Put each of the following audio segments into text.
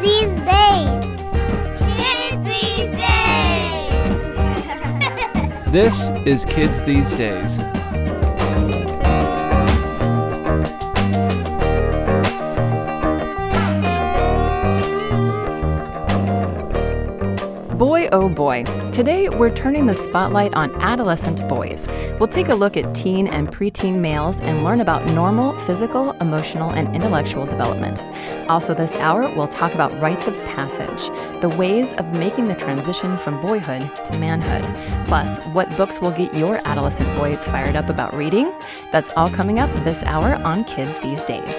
these days. Kids these days. This is Kids These Days. Boy, oh boy. Today, we're turning the spotlight on adolescent boys. We'll take a look at teen and preteen males and learn about normal physical, emotional, and intellectual development. Also this hour, we'll talk about rites of passage, the ways of making the transition from boyhood to manhood. Plus, what books will get your adolescent boy fired up about reading? That's all coming up this hour on Kids These Days.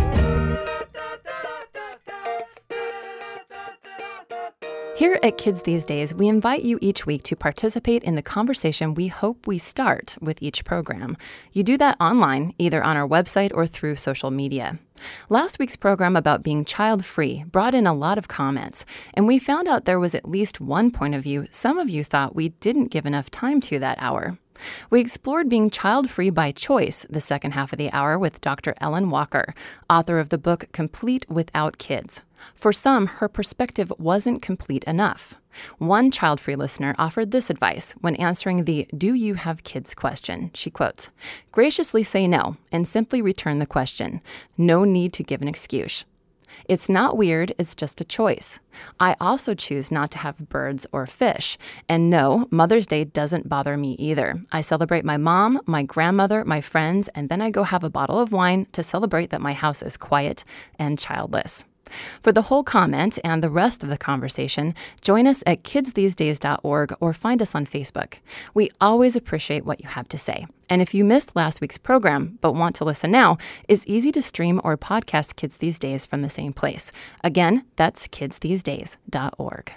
Here at Kids These Days, we invite you each week to participate in the conversation we hope we start with each program. You do that online, either on our website or through social media. Last week's program about being child-free brought in a lot of comments, and we found out there was at least one point of view some of you thought we didn't give enough time to that hour. We explored being child-free by choice the second half of the hour with Dr. Ellen Walker, author of the book Complete Without Kids. For some, her perspective wasn't complete enough. One child-free listener offered this advice when answering the "Do you have kids?" question. She quotes, "Graciously say no and simply return the question. No need to give an excuse. It's not weird, it's just a choice. I also choose not to have birds or fish. And no, Mother's Day doesn't bother me either. I celebrate my mom, my grandmother, my friends, and then I go have a bottle of wine to celebrate that my house is quiet and childless." For the whole comment and the rest of the conversation, join us at kidsthesedays.org or find us on Facebook. We always appreciate what you have to say. And if you missed last week's program but want to listen now, it's easy to stream or podcast Kids These Days from the same place. Again, that's kidsthesedays.org.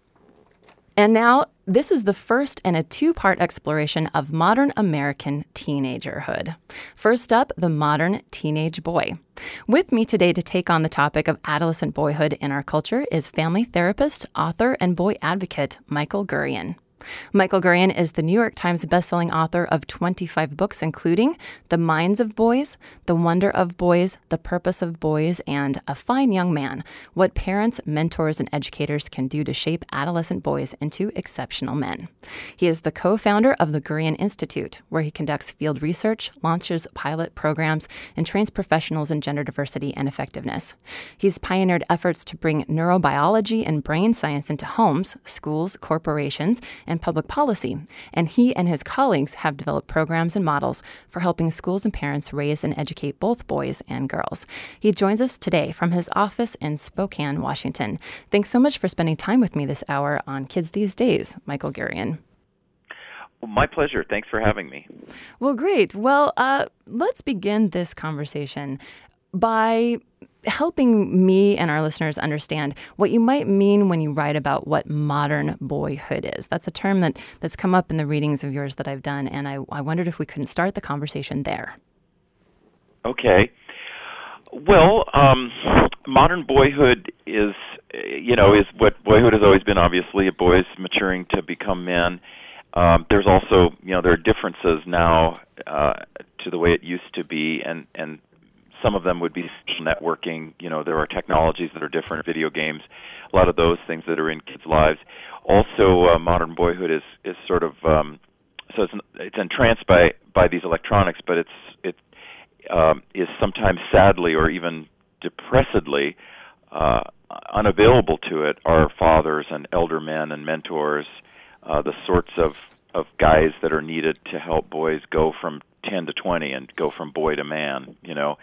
And now, this is the first in a two-part exploration of modern American teenagerhood. First up, the modern teenage boy. With me today to take on the topic of adolescent boyhood in our culture is family therapist, author, and boy advocate Michael Gurian. Michael Gurian is the New York Times bestselling author of 25 books, including The Minds of Boys, The Wonder of Boys, The Purpose of Boys, and A Fine Young Man, What Parents, Mentors, and Educators Can Do to Shape Adolescent Boys into Exceptional Men. He is the co-founder of the Gurian Institute, where he conducts field research, launches pilot programs, and trains professionals in gender diversity and effectiveness. He's pioneered efforts to bring neurobiology and brain science into homes, schools, corporations, and public policy, and he and his colleagues have developed programs and models for helping schools and parents raise and educate both boys and girls. He joins us today from his office in Spokane, Washington. Thanks so much for spending time with me this hour on Kids These Days, Michael Gurian. Well, my pleasure. Thanks for having me. Well, great. Well, let's begin this conversation by helping me and our listeners understand what you might mean when you write about what modern boyhood is. That's a term that's come up in the readings of yours that I've done, and I wondered if we couldn't start the conversation there. Okay. Well, modern boyhood is what boyhood has always been, obviously, boys maturing to become men. There's also, there are differences now to the way it used to be, and some of them would be social networking. There are technologies that are different, video games, a lot of those things that are in kids' lives. Also, modern boyhood is sort of so it's entranced by these electronics, but it is sometimes sadly or even depressedly unavailable to it are fathers and elder men and mentors, the sorts of guys that are needed to help boys go from 10 to 20 and go from boy to man.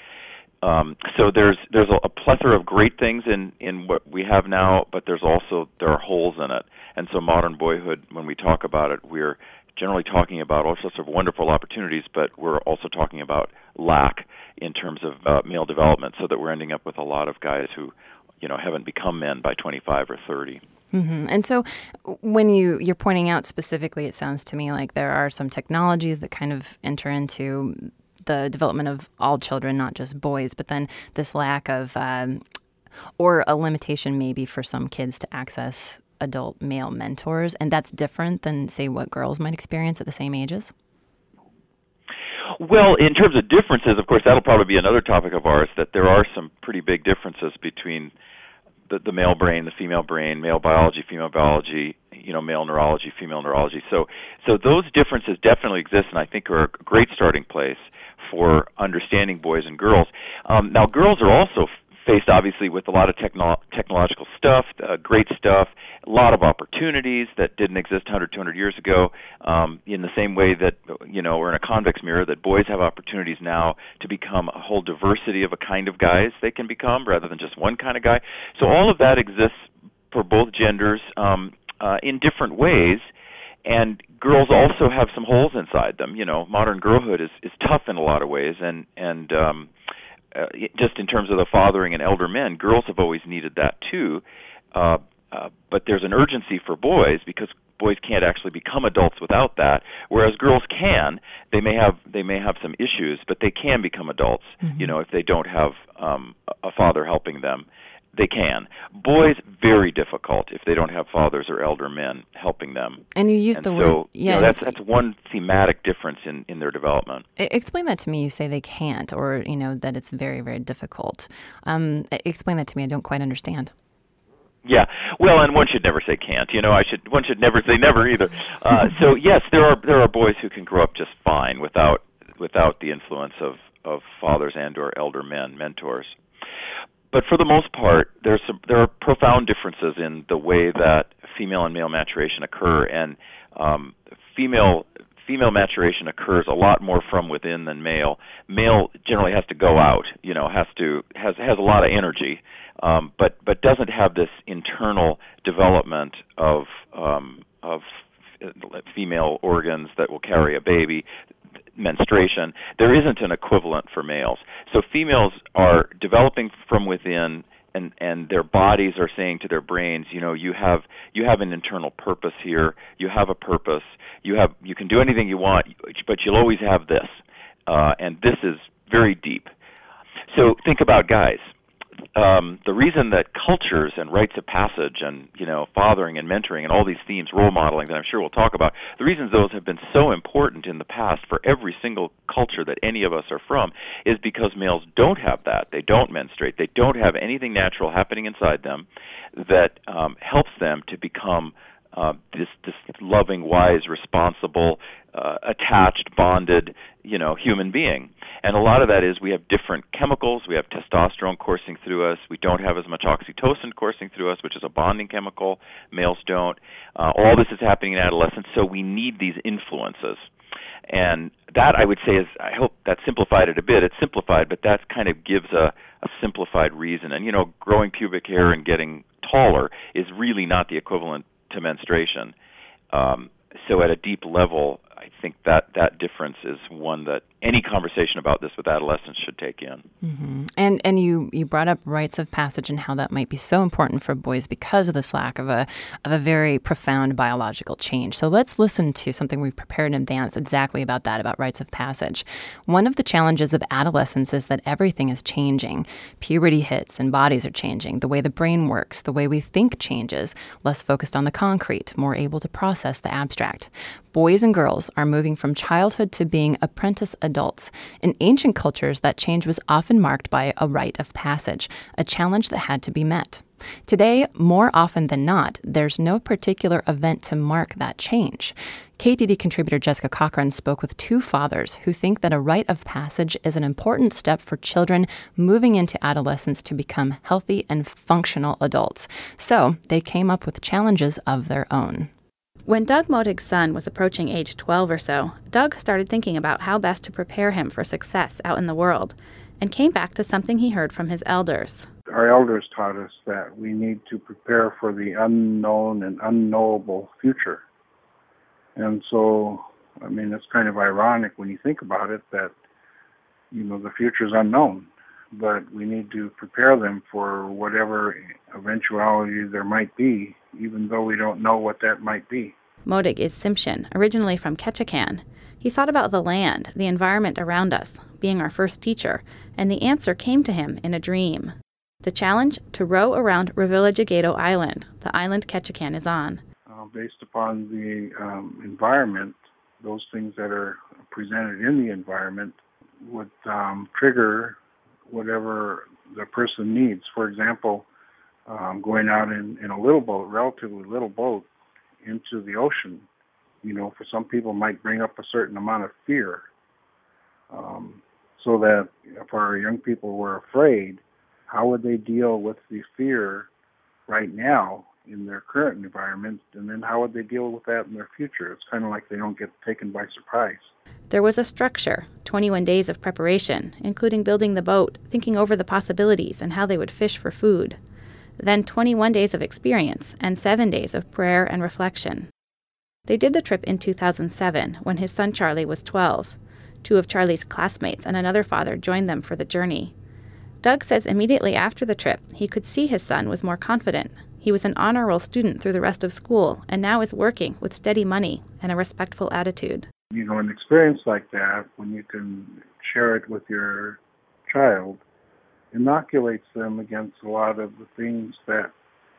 So there's a plethora of great things in what we have now, but there are holes in it. And so modern boyhood, when we talk about it, we're generally talking about all sorts of wonderful opportunities, but we're also talking about lack in terms of male development, so that we're ending up with a lot of guys who, haven't become men by 25 or 30. Mm-hmm. And so when you're pointing out specifically, it sounds to me like there are some technologies that kind of enter into the development of all children, not just boys, but then this lack of, or a limitation maybe for some kids to access adult male mentors, and that's different than, say, what girls might experience at the same ages? Well, in terms of differences, of course, that'll probably be another topic of ours, that there are some pretty big differences between the male brain, the female brain, male biology, female biology, male neurology, female neurology. So those differences definitely exist, and I think are a great starting place for understanding boys and girls. Now, girls are also faced, obviously, with a lot of technological stuff, great stuff, a lot of opportunities that didn't exist 100, 200 years ago, in the same way that, we're in a convex mirror, that boys have opportunities now to become a whole diversity of a kind of guys they can become rather than just one kind of guy. So all of that exists for both genders in different ways. And girls also have some holes inside them. Modern girlhood is tough in a lot of ways, and just in terms of the fathering and elder men, girls have always needed that too. But there's an urgency for boys because boys can't actually become adults without that, whereas girls can. They may have some issues, but they can become adults. If they don't have a father helping them. They can. Boys, very difficult if they don't have fathers or elder men helping them. And you use the word... Yeah, that's one thematic difference in their development. Explain that to me. You say they can't, or, that it's very, very difficult. Explain that to me. I don't quite understand. Yeah, well, and one should never say can't. One should never say never either. So yes, there are boys who can grow up just fine without the influence of fathers and/or elder men, mentors. But for the most part, there are profound differences in the way that female and male maturation occur, and female maturation occurs a lot more from within than male. Male generally has to go out, has a lot of energy, but doesn't have this internal development of female organs that will carry a baby. Menstruation, there isn't an equivalent for males. So females are developing from within, and their bodies are saying to their brains, you have an internal purpose here. You have a purpose. You can do anything you want, but you'll always have this, and this is very deep. So think about guys. The reason that cultures and rites of passage and fathering and mentoring and all these themes, role modeling that I'm sure we'll talk about, the reasons those have been so important in the past for every single culture that any of us are from is because males don't have that. They don't menstruate. They don't have anything natural happening inside them that helps them to become this loving, wise, responsible, attached, bonded, human being. And a lot of that is we have different chemicals. We have testosterone coursing through us. We don't have as much oxytocin coursing through us, which is a bonding chemical. Males don't. All this is happening in adolescence, so we need these influences. And that, I would say, is, I hope that simplified it a bit. It's simplified, but that kind of gives a simplified reason. And, growing pubic hair and getting taller is really not the equivalent to menstruation. So at a deep level, I think that difference is one that any conversation about this with adolescents should take in. Mm-hmm. And you brought up rites of passage and how that might be so important for boys because of this lack of a very profound biological change. So let's listen to something we've prepared in advance exactly about that, about rites of passage. One of the challenges of adolescence is that everything is changing. Puberty hits and bodies are changing. The way the brain works, the way we think changes, less focused on the concrete, more able to process the abstract. Boys and girls are moving from childhood to being apprentice adults. In ancient cultures, that change was often marked by a rite of passage, a challenge that had to be met. Today, more often than not, there's no particular event to mark that change. KTD contributor Jessica Cochran spoke with two fathers who think that a rite of passage is an important step for children moving into adolescence to become healthy and functional adults. So they came up with challenges of their own. When Doug Modig's son was approaching age 12 or so, Doug started thinking about how best to prepare him for success out in the world, and came back to something he heard from his elders. Our elders taught us that we need to prepare for the unknown and unknowable future. And so, it's kind of ironic when you think about it that, the future is unknown, but we need to prepare them for whatever eventuality there might be, even though we don't know what that might be. Modig is Tsimshian, originally from Ketchikan. He thought about the land, the environment around us, being our first teacher, and the answer came to him in a dream. The challenge? To row around Revillagigedo Island, the island Ketchikan is on. Based upon the environment, those things that are presented in the environment would trigger whatever the person needs. For example, going out in a little boat, relatively little boat, into the ocean, for some people might bring up a certain amount of fear. So that if our young people were afraid, how would they deal with the fear right now in their current environment, and then how would they deal with that in their future? It's kind of like they don't get taken by surprise. There was a structure, 21 days of preparation, including building the boat, thinking over the possibilities and how they would fish for food. Then 21 days of experience and 7 days of prayer and reflection. They did the trip in 2007 when his son Charlie was 12. 2 of Charlie's classmates and another father joined them for the journey. Doug says immediately after the trip, he could see his son was more confident. He was an honor roll student through the rest of school and now is working with steady money and a respectful attitude. An experience like that, when you can share it with your child, inoculates them against a lot of the things that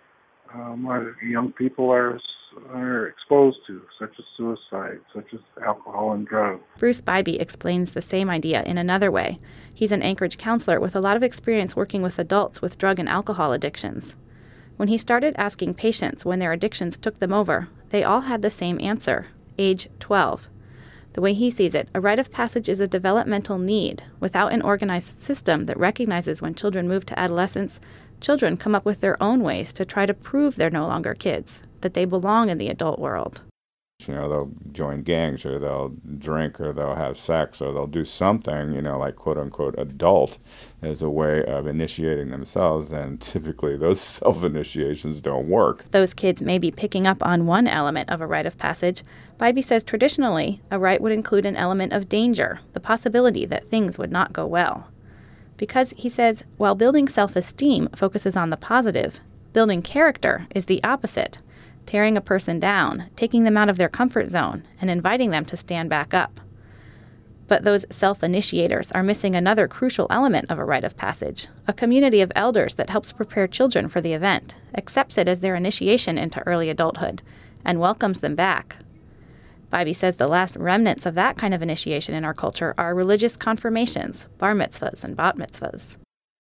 our young people are exposed to, such as suicide, such as alcohol and drugs. Bruce Bybee explains the same idea in another way. He's an Anchorage counselor with a lot of experience working with adults with drug and alcohol addictions. When he started asking patients when their addictions took them over, they all had the same answer: age 12. The way he sees it, a rite of passage is a developmental need. Without an organized system that recognizes when children move to adolescence, children come up with their own ways to try to prove they're no longer kids, that they belong in the adult world. They'll join gangs, or they'll drink, or they'll have sex, or they'll do something, like quote-unquote adult as a way of initiating themselves, and typically those self-initiations don't work. Those kids may be picking up on one element of a rite of passage. Bybee says traditionally, a rite would include an element of danger, the possibility that things would not go well. Because, he says, while building self-esteem focuses on the positive, building character is the opposite. Tearing a person down, taking them out of their comfort zone, and inviting them to stand back up. But those self-initiators are missing another crucial element of a rite of passage, a community of elders that helps prepare children for the event, accepts it as their initiation into early adulthood, and welcomes them back. Bybee says the last remnants of that kind of initiation in our culture are religious confirmations, bar mitzvahs and bat mitzvahs.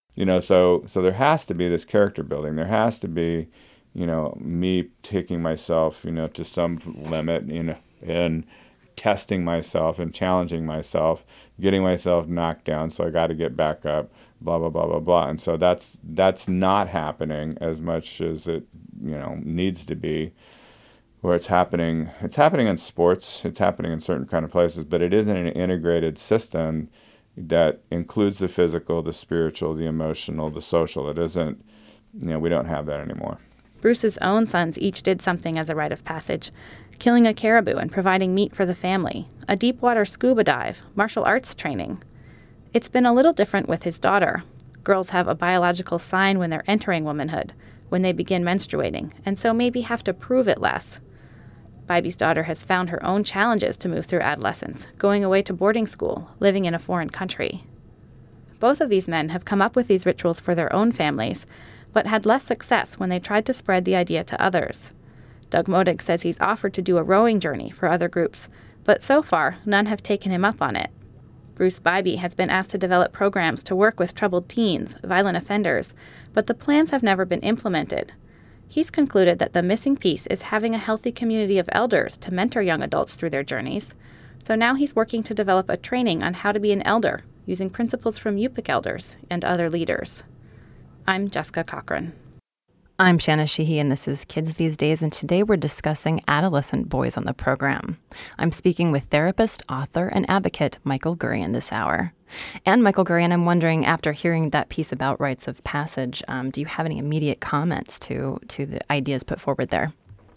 So there has to be this character building. There has to be me taking myself, to some limit, and testing myself and challenging myself, getting myself knocked down, so I got to get back up, blah, blah, blah, blah, blah. And so that's not happening as much as it, needs to be, where it's happening in sports, it's happening in certain kind of places, but it isn't an integrated system that includes the physical, the spiritual, the emotional, the social. It isn't, we don't have that anymore. Bruce's own sons each did something as a rite of passage, killing a caribou and providing meat for the family, a deep-water scuba dive, martial arts training. It's been a little different with his daughter. Girls have a biological sign when they're entering womanhood, when they begin menstruating, and so maybe have to prove it less. Bybee's daughter has found her own challenges to move through adolescence, going away to boarding school, living in a foreign country. Both of these men have come up with these rituals for their own families, but had less success when they tried to spread the idea to others. Doug Modig says he's offered to do a rowing journey for other groups, but so far, none have taken him up on it. Bruce Bybee has been asked to develop programs to work with troubled teens, violent offenders, but the plans have never been implemented. He's concluded that the missing piece is having a healthy community of elders to mentor young adults through their journeys. So now he's working to develop a training on how to be an elder, using principles from Yupik elders and other leaders. I'm Jessica Cochran. I'm Shanna Sheehy, and this is Kids These Days, and today we're discussing adolescent boys on the program. I'm speaking with therapist, author, and advocate Michael Gurian this hour. And Michael Gurian, I'm wondering, after hearing that piece about rites of passage, do you have any immediate comments to the ideas put forward there?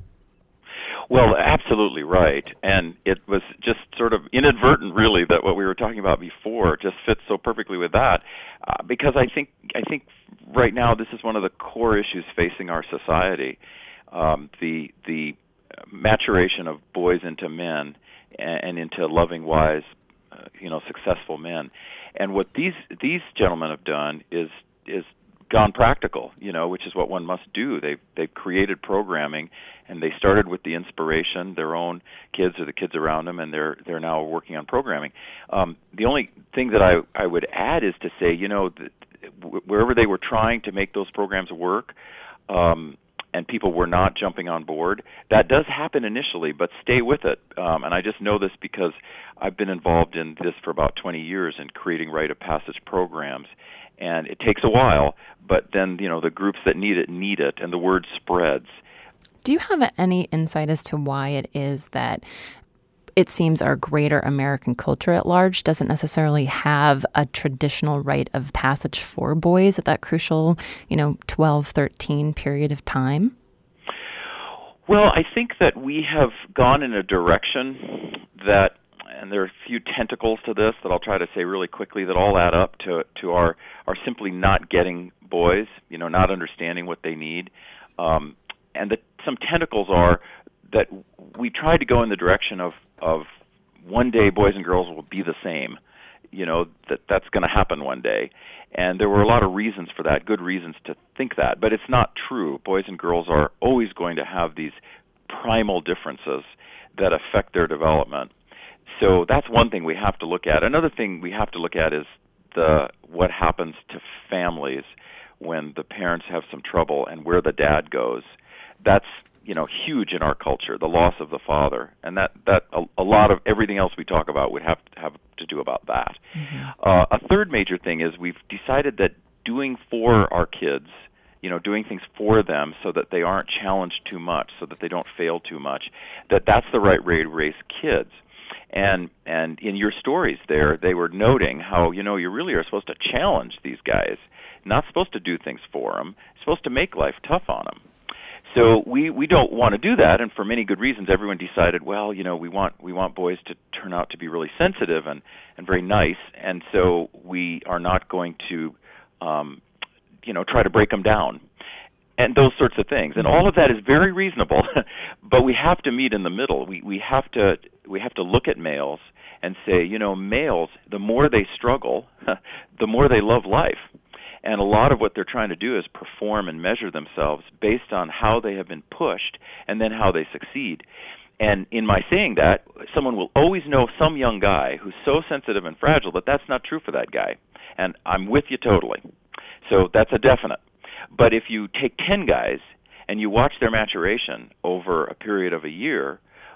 Well, absolutely right. And it was just sort of inadvertent, really, that what we were talking about before just fits so perfectly with that. Because I think right now this is one of the core issues facing our society, the maturation of boys into men and into loving, wise, successful men. And what these gentlemen have done is gone practical, which is what one must do. They've created programming, and they started with the inspiration, their own kids or the kids around them, and they're now working on programming. The only thing that I would add is to say, wherever they were trying to make those programs work, and people were not jumping on board. That does happen initially, but stay with it. And I just know this because I've been involved in this for about 20 years in creating rite of passage programs. And it takes a while, but then, the groups that need it, and the word spreads. Do you have any insight as to why it is that it seems our greater American culture at large doesn't necessarily have a traditional rite of passage for boys at that crucial, 12, 13 period of time? Well, I think that we have gone in a direction that, and there are a few tentacles to this that I'll try to say really quickly that all add up to our simply not getting boys, not understanding what they need. And some tentacles are that we tried to go in the direction of one day boys and girls will be the same, that's going to happen one day. And there were a lot of reasons for that, good reasons to think that. But it's not true. Boys and girls are always going to have these primal differences that affect their development. So that's one thing we have to look at. Another thing we have to look at is what happens to families when the parents have some trouble and where the dad goes. That's huge in our culture, the loss of the father, and that a lot of everything else we talk about would have to do about that. Mm-hmm. A third major thing is we've decided that doing for our kids, doing things for them so that they aren't challenged too much, so that they don't fail too much, that's the right way to raise kids. And in your stories there, they were noting how, you really are supposed to challenge these guys, not supposed to do things for them, supposed to make life tough on them. So we don't want to do that, and for many good reasons, everyone decided, well, we want boys to turn out to be really sensitive and very nice, and so we are not going to, try to break them down, and those sorts of things. And all of that is very reasonable, but we have to meet in the middle. We have to look at males and say, males, the more they struggle, the more they love life. And a lot of what they're trying to do is perform and measure themselves based on how they have been pushed and then how they succeed. And in my saying that, someone will always know some young guy who's so sensitive and fragile that that's not true for that guy. And I'm with you totally. So that's a definite. But if you take 10 guys and you watch their maturation over a period of a year,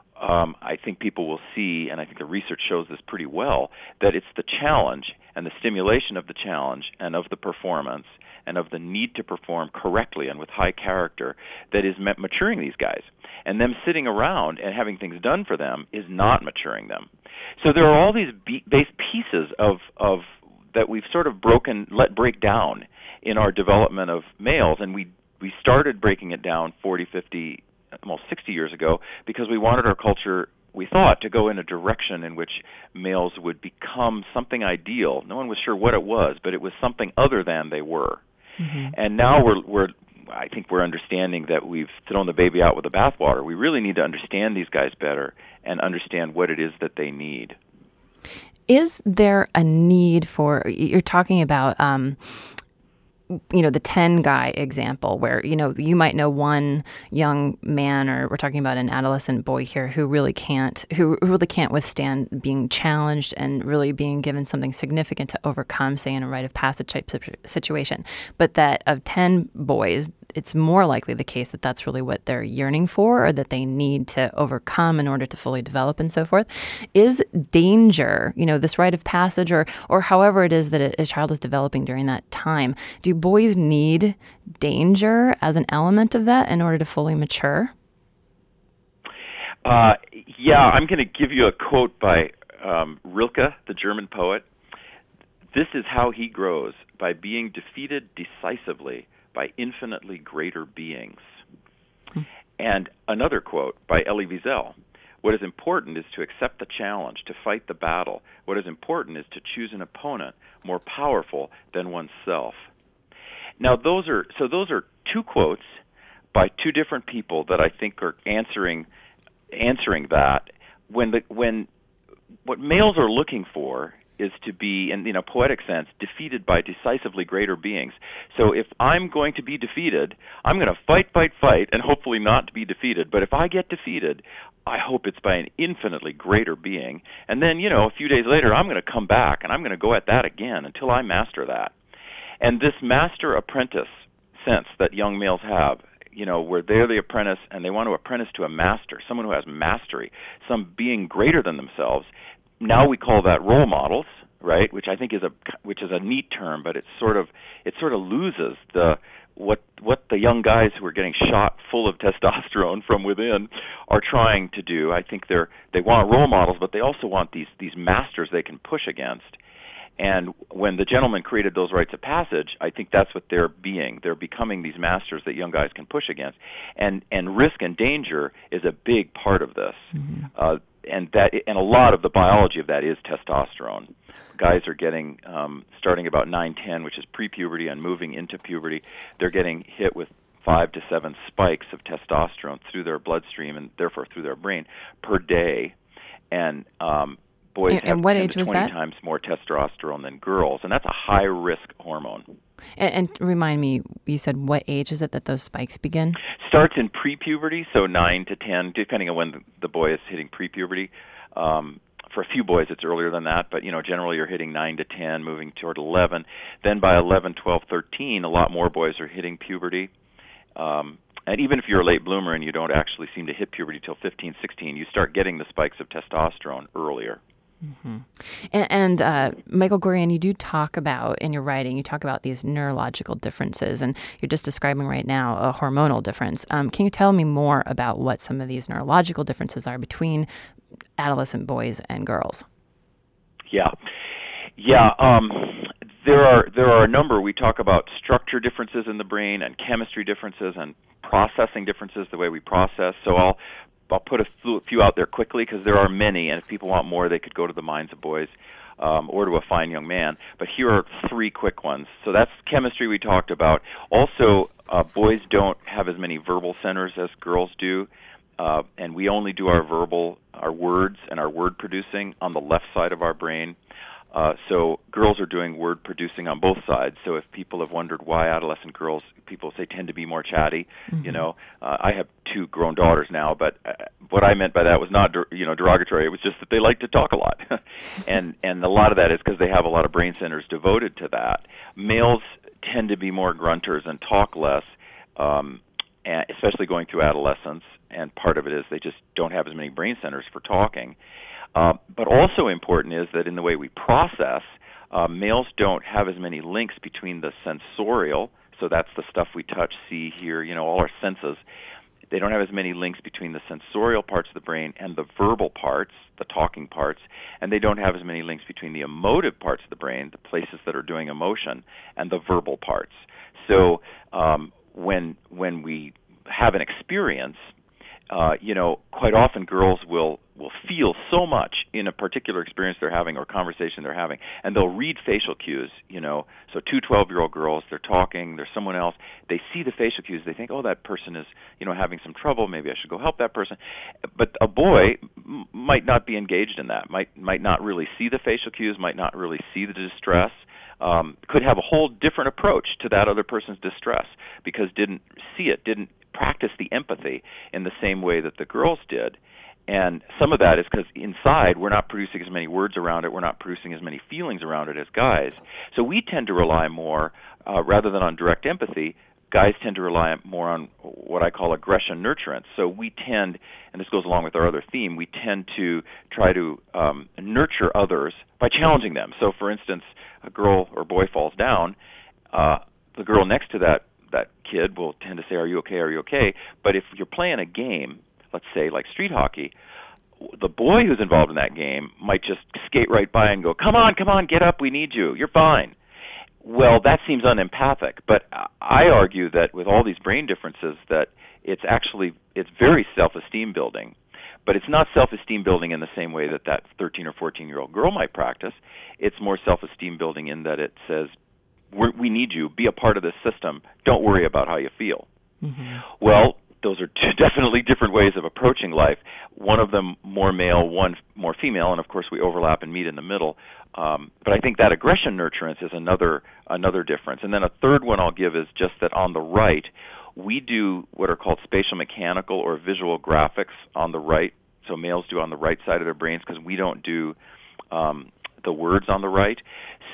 I think people will see, and I think the research shows this pretty well, that it's the challenge and the stimulation of the challenge and of the performance and of the need to perform correctly and with high character that is maturing these guys. And them sitting around and having things done for them is not maturing them. So there are all these base pieces of that we've sort of let break down in our development of males, and we started breaking it down 40, 50, almost 60 years ago because we wanted our culture, we thought, to go in a direction in which males would become something ideal. No one was sure what it was, but it was something other than they were. Mm-hmm. And now I think we're understanding that we've thrown the baby out with the bathwater. We really need to understand these guys better and understand what it is that they need. Is there a need for, you're talking about, the 10 guy example where, you might know one young man, or we're talking about an adolescent boy here who really can't withstand being challenged and really being given something significant to overcome, say in a rite of passage type situation. But that of 10 boys, it's more likely the case that that's really what they're yearning for or that they need to overcome in order to fully develop and so forth. Is danger, this rite of passage or however it is that a child is developing during that time, do boys need danger as an element of that in order to fully mature? I'm going to give you a quote by Rilke, the German poet. This is how he grows, by being defeated decisively by infinitely greater beings. And another quote by Elie Wiesel. What is important is to accept the challenge, to fight the battle. What is important is to choose an opponent more powerful than oneself. Now, those are two quotes by two different people that I think are answering that. When what males are looking for is to be, in a poetic sense, defeated by decisively greater beings. So if I'm going to be defeated, I'm going to fight, and hopefully not to be defeated. But if I get defeated, I hope it's by an infinitely greater being. And then, a few days later, I'm going to come back, and I'm going to go at that again until I master that. And this master-apprentice sense that young males have, where they're the apprentice and they want to apprentice to a master, someone who has mastery, some being greater than themselves. Now we call that role models, right? Which I think is a neat term, but it sort of loses what the young guys who are getting shot full of testosterone from within are trying to do. I think they want role models, but they also want these masters they can push against. And when the gentleman created those rites of passage, I think that's what they're being. They're becoming these masters that young guys can push against. And risk and danger is a big part of this. Mm-hmm. And a lot of the biology of that is testosterone. Guys are getting, starting about 9-10, which is pre-puberty, and moving into puberty, they're getting hit with 5 to 7 spikes of testosterone through their bloodstream and therefore through their brain per day. And boys have what 10 age to was 20 that? times more testosterone than girls, and that's a high-risk hormone. And remind me, you said what age is it that those spikes begin? Starts in pre-puberty, so 9 to 10, depending on when the boy is hitting pre-puberty. For a few boys, it's earlier than that, but generally you're hitting 9 to 10, moving toward 11. Then by 11, 12, 13, a lot more boys are hitting puberty. And even if you're a late bloomer and you don't actually seem to hit puberty till 15, 16, you start getting the spikes of testosterone earlier. Mm-hmm. And Michael Gurian, you do talk about, in your writing, you talk about these neurological differences, and you're just describing right now a hormonal difference. Can you tell me more about what some of these neurological differences are between adolescent boys and girls? Yeah. There are a number. We talk about structure differences in the brain and chemistry differences and processing differences, the way we process. So I'll put a few out there quickly because there are many, and if people want more, they could go to the Minds of Boys or to A Fine Young Man. But here are 3 quick ones. So that's chemistry we talked about. Also, boys don't have as many verbal centers as girls do, and we only do our words and our word producing on the left side of our brain. So girls are doing word producing on both sides. So if people have wondered why adolescent girls, people say, tend to be more chatty, mm-hmm. I have 2 grown daughters now, but what I meant by that was not derogatory. It was just that they like to talk a lot, and a lot of that is because they have a lot of brain centers devoted to that. Males tend to be more grunters and talk less, and especially going through adolescence. And part of it is they just don't have as many brain centers for talking. But also important is that in the way we process, males don't have as many links between the sensorial, so that's the stuff we touch, see, hear, all our senses. They don't have as many links between the sensorial parts of the brain and the verbal parts, the talking parts, and they don't have as many links between the emotive parts of the brain, the places that are doing emotion, and the verbal parts. So when we have an experience, quite often girls will feel so much in a particular experience they're having or conversation they're having, and they'll read facial cues, So 2 12-year-old girls, they're talking, there's someone else, they see the facial cues, they think, oh, that person is, having some trouble, maybe I should go help that person. But a boy might not be engaged in that, might not really see the facial cues, might not really see the distress, could have a whole different approach to that other person's distress because didn't see it, didn't practice the empathy in the same way that the girls did. And some of that is because inside we're not producing as many words around it, we're not producing as many feelings around it as guys. So we tend to rely more, rather than on direct empathy, guys tend to rely more on what I call aggression nurturance. So we tend, and this goes along with our other theme, we tend to try to nurture others by challenging them. So for instance, a girl or boy falls down, the girl next to that kid will tend to say, are you okay, are you okay? But if you're playing a game, let's say like street hockey, the boy who's involved in that game might just skate right by and go, come on, get up, we need you, you're fine. Well, that seems unempathic, but I argue that with all these brain differences that it's very self-esteem building, but it's not self-esteem building in the same way that 13 or 14-year-old girl might practice. It's more self-esteem building in that it says, we need you, be a part of this system, don't worry about how you feel. Mm-hmm. Well, those are 2 definitely different ways of approaching life. One of them more male, one more female, and of course we overlap and meet in the middle. But I think that aggression nurturance is another difference. And then a third one I'll give is just that on the right, we do what are called spatial mechanical or visual graphics on the right. So males do on the right side of their brains because we don't do the words on the right.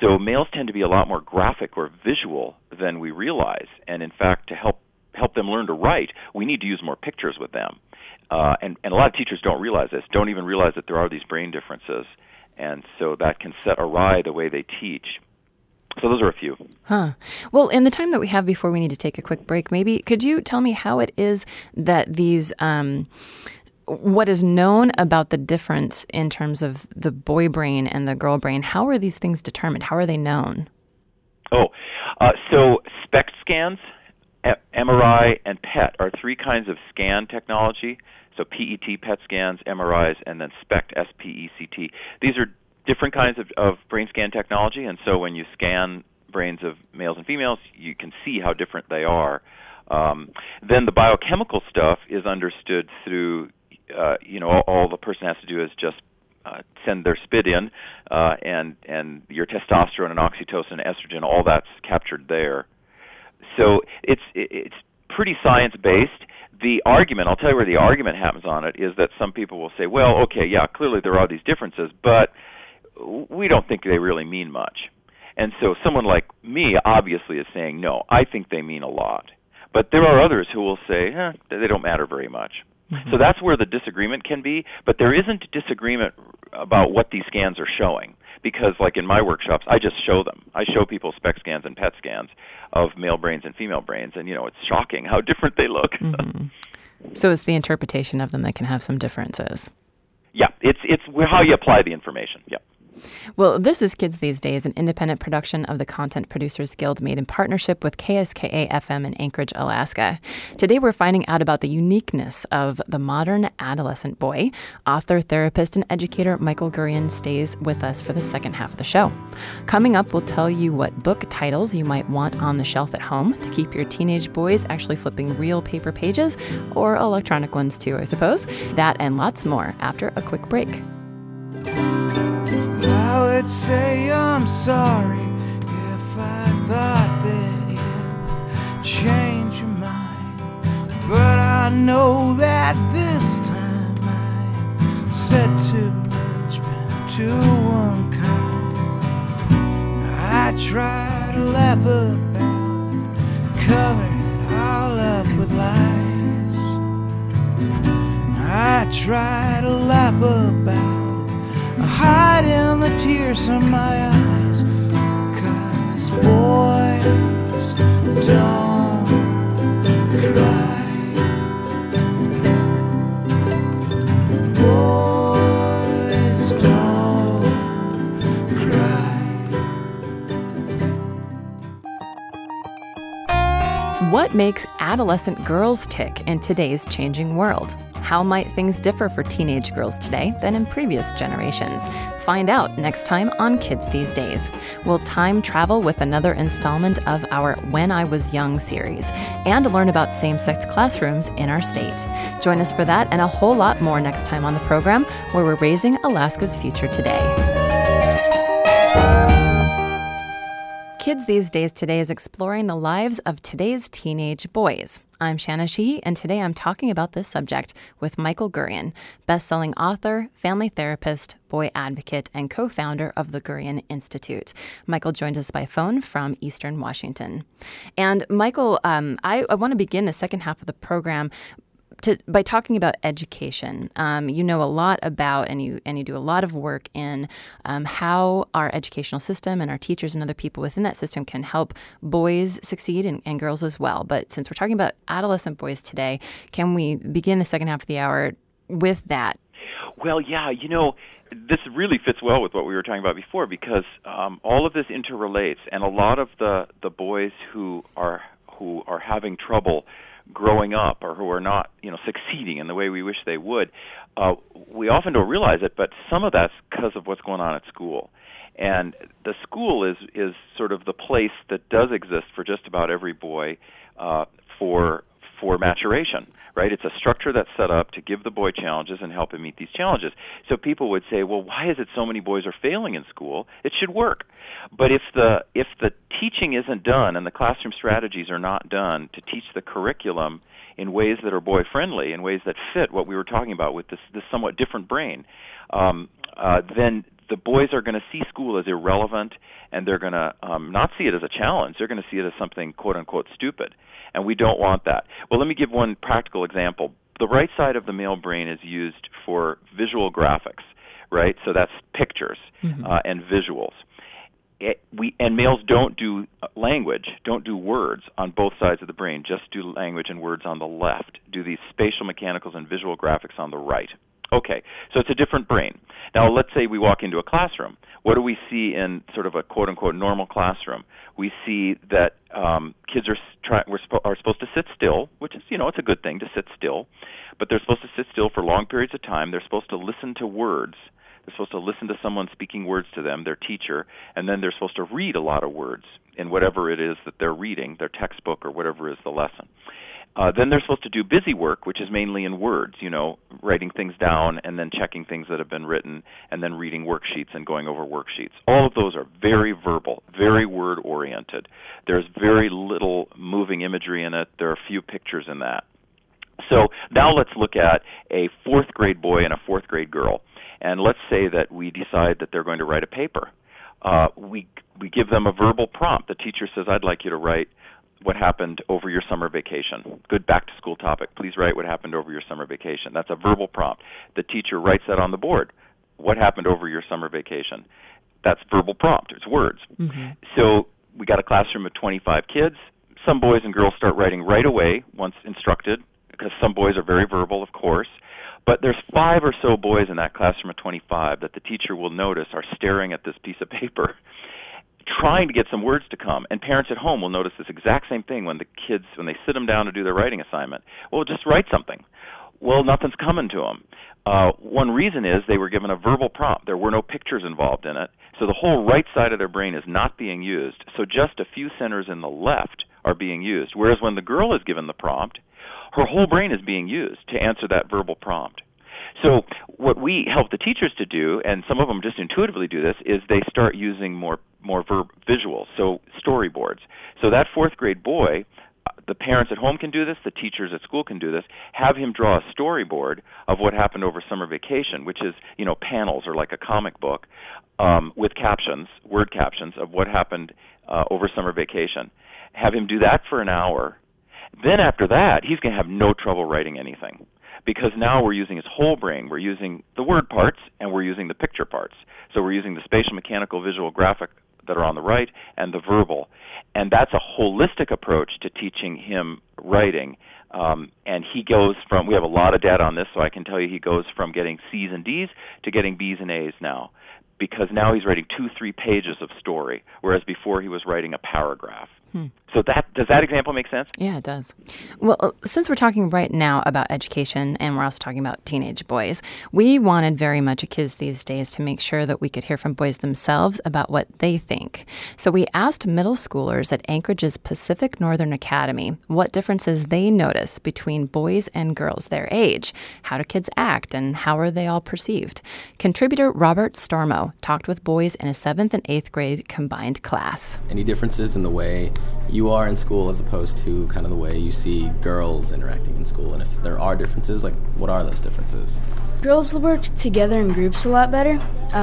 so males tend to be a lot more graphic or visual than we realize. And in fact, to help them learn to write, we need to use more pictures with them. And a lot of teachers don't realize this, don't even realize that there are these brain differences. And so that can set awry the way they teach. So those are a few. Huh. Well, in the time that we have before we need to take a quick break, maybe could you tell me how it is that these, what is known about the difference in terms of the boy brain and the girl brain? How are these things determined? How are they known? So SPECT scans, MRI, and PET are three kinds of scan technology. So PET, PET scans, MRIs, and then SPECT, SPECT. These are different kinds of brain scan technology, and so when you scan brains of males and females, you can see how different they are. Then the biochemical stuff is understood through, all the person has to do is just send their spit in, and your testosterone and oxytocin and estrogen, all that's captured there. So it's pretty science-based. The argument, I'll tell you where the argument happens on it, is that some people will say, well, okay, yeah, clearly there are these differences, but we don't think they really mean much. And so someone like me obviously is saying, no, I think they mean a lot. But there are others who will say, they don't matter very much. Mm-hmm. So that's where the disagreement can be, but there isn't disagreement about what these scans are showing. Because like in my workshops, I just show them. I show people SPECT scans and PET scans of male brains and female brains, and it's shocking how different they look. Mm-hmm. So it's the interpretation of them that can have some differences. Yeah, it's how you apply the information. Yeah. Well, this is Kids These Days, an independent production of the Content Producers Guild made in partnership with KSKA-FM in Anchorage, Alaska. Today we're finding out about the uniqueness of the modern adolescent boy. Author, therapist, and educator Michael Gurian stays with us for the second half of the show. Coming up, we'll tell you what book titles you might want on the shelf at home to keep your teenage boys actually flipping real paper pages, or electronic ones too, I suppose. That and lots more after a quick break. I would say I'm sorry if I thought that it would change your mind, but I know that this time I said too much, been too unkind. I try to laugh about, cover it all up with lies. I try to laugh about, hiding the tears from my eyes, 'cause boys don't cry. Boys don't cry. What makes adolescent girls tick in today's changing world? How might things differ for teenage girls today than in previous generations? Find out next time on Kids These Days. We'll time travel with another installment of our When I Was Young series and learn about same-sex classrooms in our state. Join us for that and a whole lot more next time on the program, where we're raising Alaska's future today. Kids These Days today is exploring the lives of today's teenage boys. I'm Shanna Sheehy, and today I'm talking about this subject with Michael Gurian, best-selling author, family therapist, boy advocate, and co-founder of the Gurian Institute. Michael joins us by phone from Eastern Washington. And Michael, I want to begin the second half of the program by talking about education. You know a lot about, and you do a lot of work in how our educational system and our teachers and other people within that system can help boys succeed and girls as well. But since we're talking about adolescent boys today, can we begin the second half of the hour with that? Well, yeah, this really fits well with what we were talking about before, because all of this interrelates, and a lot of the boys who are having trouble growing up, or who are not, succeeding in the way we wish they would, we often don't realize it, but some of that's because of what's going on at school. And the school is sort of the place that does exist for just about every boy for maturation, right? It's a structure that's set up to give the boy challenges and help him meet these challenges. So people would say, well, why is it so many boys are failing in school? It should work. But if the teaching isn't done and the classroom strategies are not done to teach the curriculum in ways that are boy-friendly, in ways that fit what we were talking about with this somewhat different brain, then the boys are going to see school as irrelevant, and they're going to not see it as a challenge. They're going to see it as something quote-unquote stupid, and we don't want that. Well, let me give one practical example. The right side of the male brain is used for visual graphics, right? So that's pictures and visuals. And males don't do language, don't do words on both sides of the brain, just do language and words on the left, do these spatial mechanicals and visual graphics on the right. Okay, so it's a different brain. Now, let's say we walk into a classroom. What do we see in sort of a quote-unquote normal classroom? We see that kids are supposed to sit still, which is, it's a good thing to sit still, but they're supposed to sit still for long periods of time. They're supposed to listen to words. They're supposed to listen to someone speaking words to them, their teacher, and then they're supposed to read a lot of words in whatever it is that they're reading, their textbook or whatever is the lesson. Then they're supposed to do busy work, which is mainly in words, writing things down and then checking things that have been written and then reading worksheets and going over worksheets. All of those are very verbal, very word-oriented. There's very little moving imagery in it. There are a few pictures in that. So now let's look at a 4th grade boy and a 4th grade girl. And let's say that we decide that they're going to write a paper. We give them a verbal prompt. The teacher says, I'd like you to write what happened over your summer vacation. Good back-to-school topic. Please write what happened over your summer vacation. That's a verbal prompt. The teacher writes that on the board. What happened over your summer vacation? That's verbal prompt. It's words. So we got a classroom of 25 kids. Some boys and girls start writing right away once instructed, because some boys are very verbal, of course. But there's 5 or so boys in that classroom of 25 that the teacher will notice are staring at this piece of paper, trying to get some words to come. And parents at home will notice this exact same thing when the kids, when they sit them down to do their writing assignment. Well, just write something. Well, nothing's coming to them. One reason is they were given a verbal prompt. There were no pictures involved in it. So the whole right side of their brain is not being used. So just a few centers in the left are being used. Whereas when the girl is given the prompt, her whole brain is being used to answer that verbal prompt. So what we help the teachers to do, and some of them just intuitively do this, is they start using more visuals, so storyboards. So that 4th grade boy, the parents at home can do this, the teachers at school can do this, have him draw a storyboard of what happened over summer vacation, which is, panels or like a comic book with captions, word captions of what happened over summer vacation. Have him do that for an hour. Then after that, he's going to have no trouble writing anything, because now we're using his whole brain. We're using the word parts and we're using the picture parts. So we're using the spatial, mechanical, visual, graphic that are on the right and the verbal. And that's a holistic approach to teaching him writing. And he goes from, we have a lot of data on this, so I can tell you he goes from getting C's and D's to getting B's and A's now, because now he's writing 2-3 pages of story, whereas before he was writing a paragraph. So does that example make sense? Yeah, it does. Well, since we're talking right now about education and we're also talking about teenage boys, we wanted very much at Kids These Days to make sure that we could hear from boys themselves about what they think. So we asked middle schoolers at Anchorage's Pacific Northern Academy what differences they notice between boys and girls their age. How do kids act and how are they all perceived? Contributor Robert Stormo talked with boys in a 7th and 8th grade combined class. Any differences in the way you are in school as opposed to kind of the way you see girls interacting in school? And if there are differences, like what are those differences? Girls work together in groups a lot better.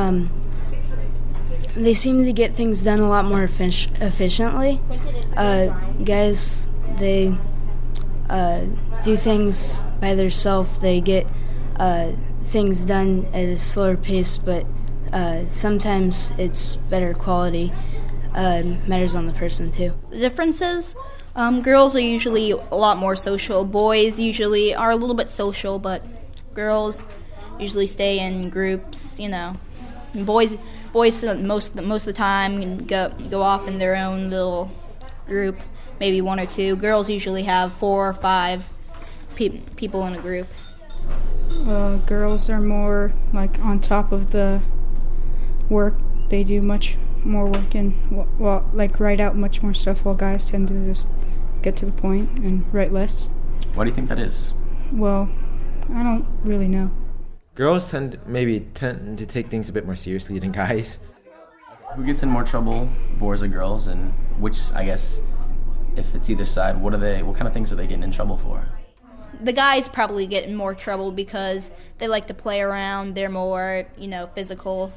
They seem to get things done a lot more efficiently. Guys, they do things by themselves. They get things done at a slower pace, but sometimes it's better quality. Matters on the person too. The differences, girls are usually a lot more social. Boys usually are a little bit social, but girls usually stay in groups. Boys most of the time go off in their own little group, maybe 1 or 2. Girls usually have 4 or 5 people in a group. Girls are more like on top of the work. They do much more work and write out much more stuff, while guys tend to just get to the point and write lists. Why do you think that is? Well, I don't really know. Girls tend to take things a bit more seriously than guys. Who gets in more trouble, boys or girls, and which, I guess, if it's either side, what kind of things are they getting in trouble for? The guys probably get in more trouble because they like to play around. They're more, physical.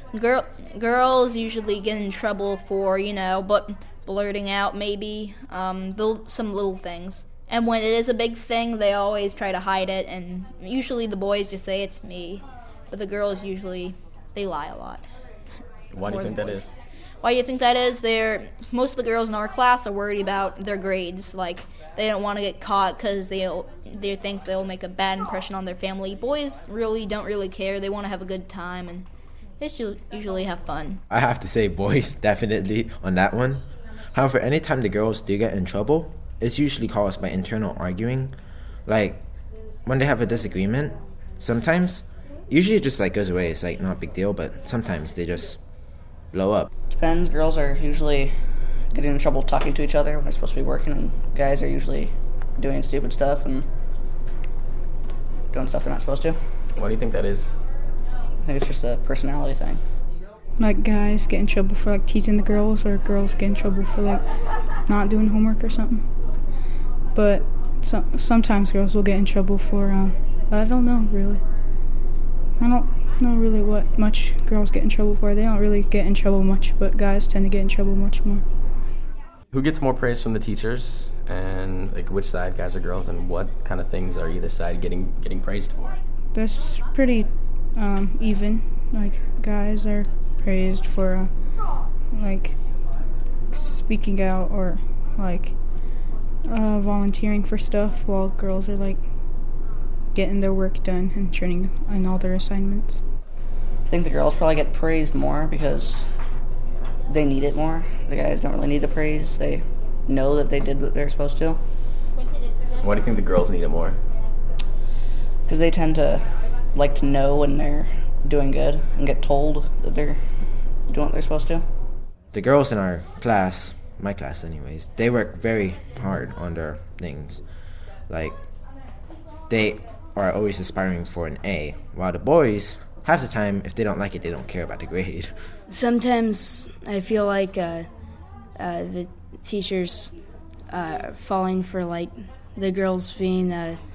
girls usually get in trouble for, but blurting out maybe some little things. And when it is a big thing, they always try to hide it, and usually the boys just say it's me, but the girls usually, they lie a lot. Why do you think that is? Why do you think that is? Most of the girls in our class are worried about their grades. Like, they don't want to get caught because they think they'll make a bad impression on their family. Boys don't really care. They want to have a good time, and they usually have fun. I have to say boys, definitely, on that one. However, anytime the girls do get in trouble, it's usually caused by internal arguing. Like, when they have a disagreement, sometimes, usually it just goes away. It's not a big deal, but sometimes they just blow up. Depends. Girls are usually getting in trouble talking to each other when they're supposed to be working, and guys are usually doing stupid stuff and doing stuff they're not supposed to. Why do you think that is? I think it's just a personality thing. Like, guys get in trouble for teasing the girls, or girls get in trouble for not doing homework or something. But sometimes girls will get in trouble for I don't know really. I don't know really what much girls get in trouble for. They don't really get in trouble much, but guys tend to get in trouble much more. Who gets more praise from the teachers, and which side, guys or girls, and what kind of things are either side getting praised for? That's pretty even. Guys are praised for speaking out or volunteering for stuff, while girls are getting their work done and turning in all their assignments. I think the girls probably get praised more because they need it more. The guys don't really need the praise. They know that they did what they're supposed to. Why do you think the girls need it more? Because they tend to like to know when they're doing good and get told that they're doing what they're supposed to. The girls in our class, my class anyways, they work very hard on their things. They are always aspiring for an A, while the boys, half the time, if they don't like it, they don't care about the grade. Sometimes I feel like the teachers falling for the girls being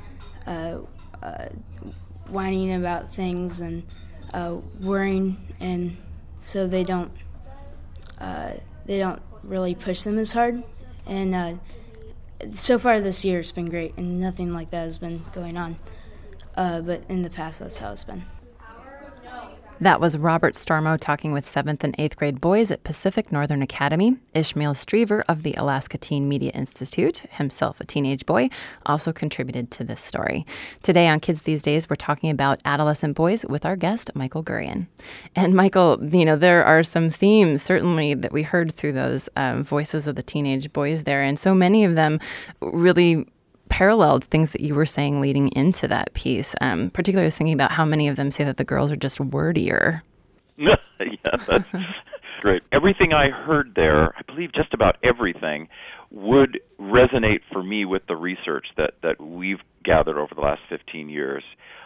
whining about things and worrying, and so they don't really push them as hard. And so far this year it's been great, and nothing like that has been going on. But in the past, that's how it's been. That was Robert Stormo talking with 7th and 8th grade boys at Pacific Northern Academy. Ishmael Strever of the Alaska Teen Media Institute, himself a teenage boy, also contributed to this story. Today on Kids These Days, we're talking about adolescent boys with our guest, Michael Gurian. And Michael, there are some themes certainly that we heard through those voices of the teenage boys there, and so many of them really paralleled things that you were saying leading into that piece. Particularly, I was thinking about how many of them say that the girls are just wordier. Yeah, that's great. Everything I heard there, I believe just about everything, would resonate for me with the research that we've gathered over the last 15 years.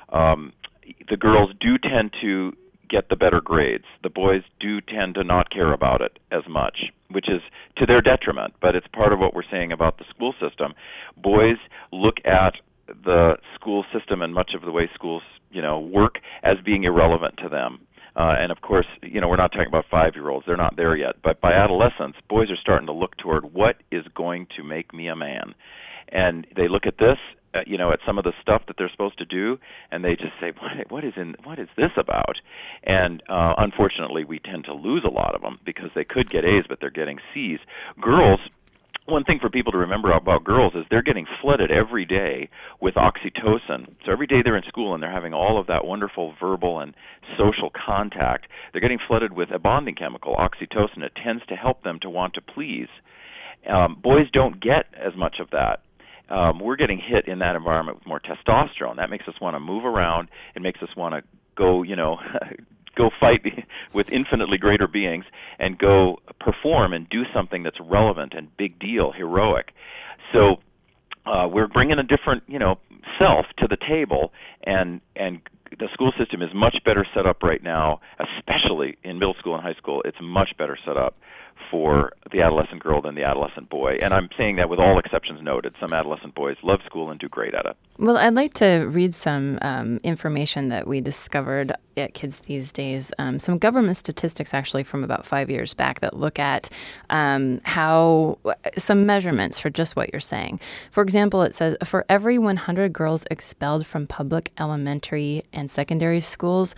The girls do tend to get the better grades. The boys do tend to not care about it as much, which is to their detriment, but it's part of what we're saying about the school system. Boys look at the school system and much of the way schools, work as being irrelevant to them. And of course, we're not talking about 5-year-olds. They're not there yet. But by adolescence, boys are starting to look toward what is going to make me a man. And they look at this, at some of the stuff that they're supposed to do, and they just say, what is this about? And unfortunately, we tend to lose a lot of them because they could get A's, but they're getting C's. Girls, one thing for people to remember about girls is they're getting flooded every day with oxytocin. So every day they're in school and they're having all of that wonderful verbal and social contact. They're getting flooded with a bonding chemical, oxytocin. It tends to help them to want to please. Boys don't get as much of that. We're getting hit in that environment with more testosterone. That makes us want to move around. It makes us want to go, go fight with infinitely greater beings and go perform and do something that's relevant and big deal, heroic. So we're bringing a different, self to the table, and the school system is much better set up right now, especially in middle school and high school. It's much better set up for the adolescent girl than the adolescent boy. And I'm saying that with all exceptions noted. Some adolescent boys love school and do great at it. Well, I'd like to read some information that we discovered at Kids These Days, some government statistics actually from about 5 years back that look at how some measurements for just what you're saying. For example, it says for every 100 girls expelled from public elementary and secondary schools,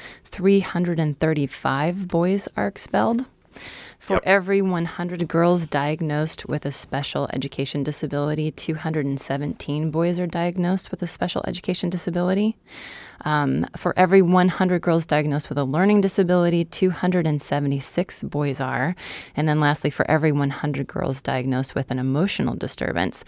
335 boys are expelled. For every 100 girls diagnosed with a special education disability, 217 boys are diagnosed with a special education disability. For every 100 girls diagnosed with a learning disability, 276 boys are. And then lastly, for every 100 girls diagnosed with an emotional disturbance,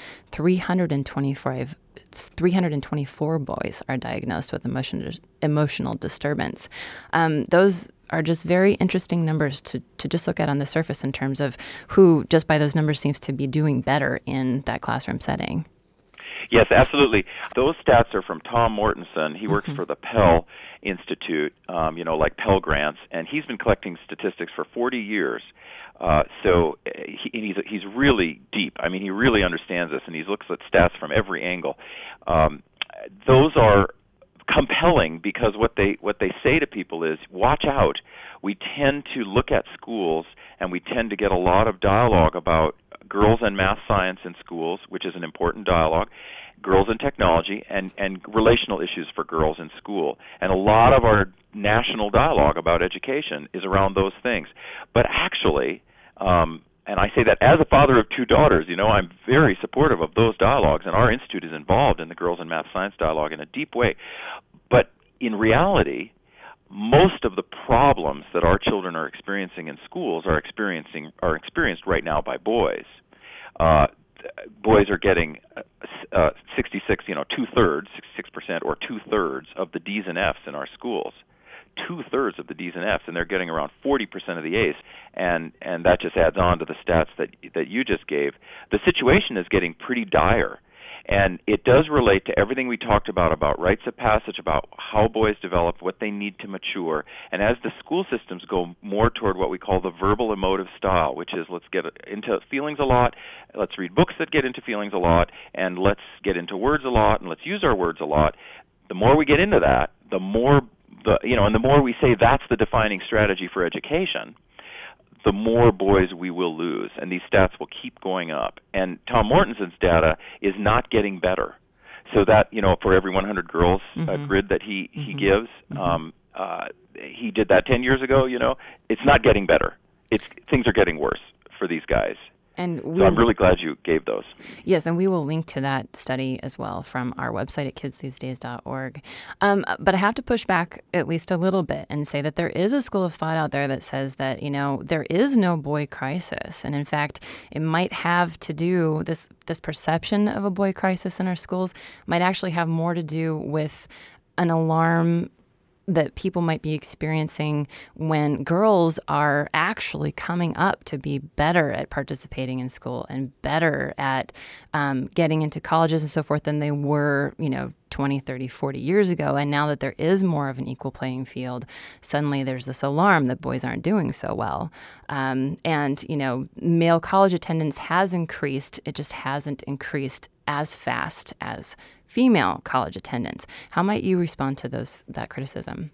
324 boys are diagnosed with emotional disturbance. Those are just very interesting numbers to just look at on the surface in terms of who, just by those numbers, seems to be doing better in that classroom setting. Yes, absolutely. Those stats are from Tom Mortensen. He works for the Pell Institute, like Pell Grants, and he's been collecting statistics for 40 years. So he's really deep. I mean, he really understands this, and he looks at stats from every angle. Those are compelling because what they say to people is, watch out. We tend to look at schools and we tend to get a lot of dialogue about girls and math science in schools, which is an important dialogue, girls and technology, and relational issues for girls in school. And a lot of our national dialogue about education is around those things. But actually, and I say that as a father of two daughters, I'm very supportive of those dialogues, and our institute is involved in the girls and math science dialogue in a deep way. But in reality, most of the problems that our children are experiencing in schools are experienced right now by boys. Boys are getting 66, 66% or 2/3 of the D's and F's in our schools. 2/3 of the D's and F's, and they're getting around 40% of the A's, and that just adds on to the stats that you just gave. The situation is getting pretty dire, and it does relate to everything we talked about rites of passage, about how boys develop, what they need to mature, and as the school systems go more toward what we call the verbal emotive style, which is let's get into feelings a lot, let's read books that get into feelings a lot, and let's get into words a lot, and let's use our words a lot. The more we get into that, the more and the more we say that's the defining strategy for education, the more boys we will lose, and these stats will keep going up. And Tom Mortensen's data is not getting better. So that, for every 100 girls grid that he gives, he did that 10 years ago, it's not getting better. Things are getting worse for these guys. And so I'm really glad you gave those. Yes, and we will link to that study as well from our website at kidsthesedays.org. But I have to push back at least a little bit and say that there is a school of thought out there that says that, there is no boy crisis. And in fact, it might have to do, this perception of a boy crisis in our schools might actually have more to do with an alarm that people might be experiencing when girls are actually coming up to be better at participating in school and better at getting into colleges and so forth than they were, 20, 30, 40 years ago. And now that there is more of an equal playing field, suddenly there's this alarm that boys aren't doing so well. And, male college attendance has increased. It just hasn't increased as fast as female college attendance. How might you respond to that criticism?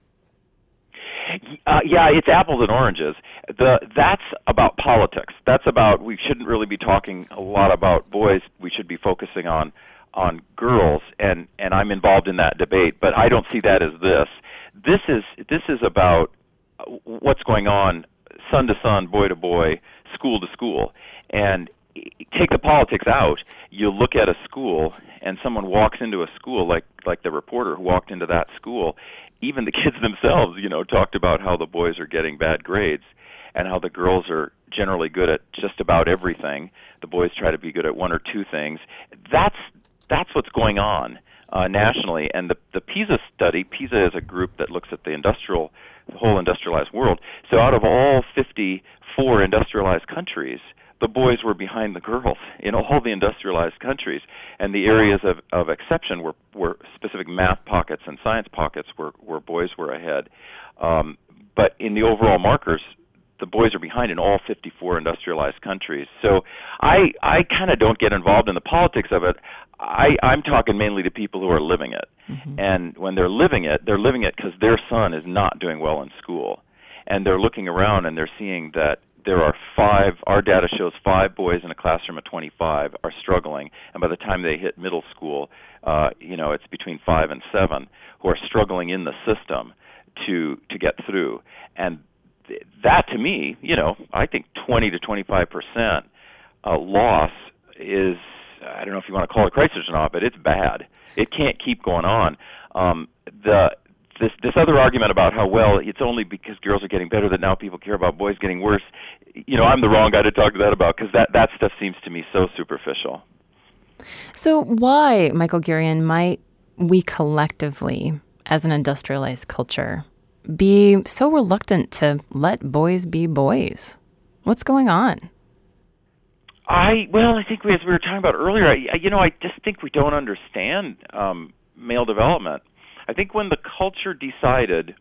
Yeah, it's apples and oranges. That's about politics. That's about, we shouldn't really be talking a lot about boys. We should be focusing on girls, and I'm involved in that debate, but I don't see that as this. This is about what's going on son to son, boy to boy, school to school. And take the politics out, you look at a school and someone walks into a school like the reporter who walked into that school. Even the kids themselves, talked about how the boys are getting bad grades and how the girls are generally good at just about everything. The boys try to be good at one or two things. That's what's going on nationally. And the PISA study, PISA is a group that looks at the whole industrialized world. So out of all 54 industrialized countries, the boys were behind the girls in all the industrialized countries, and the areas of exception were specific math pockets and science pockets where boys were ahead. But in the overall markers, the boys are behind in all 54 industrialized countries. So I kind of don't get involved in the politics of it. I'm talking mainly to people who are living it. Mm-hmm. And when they're living it because their son is not doing well in school. And they're looking around and they're seeing that there are our data shows 5 boys in a classroom of 25 are struggling. And by the time they hit middle school, it's between 5 and 7 who are struggling in the system to get through. And that, to me, I think 20 to 25% loss is, I don't know if you want to call it crisis or not, but it's bad. It can't keep going on. This other argument about how, well, it's only because girls are getting better that now people care about boys getting worse, I'm the wrong guy to talk to that about, because that stuff seems to me so superficial. So why, Michael Gurian, might we collectively, as an industrialized culture, be so reluctant to let boys be boys? What's going on? I think as we were talking about earlier, I just think we don't understand male development. I think when the culture decided,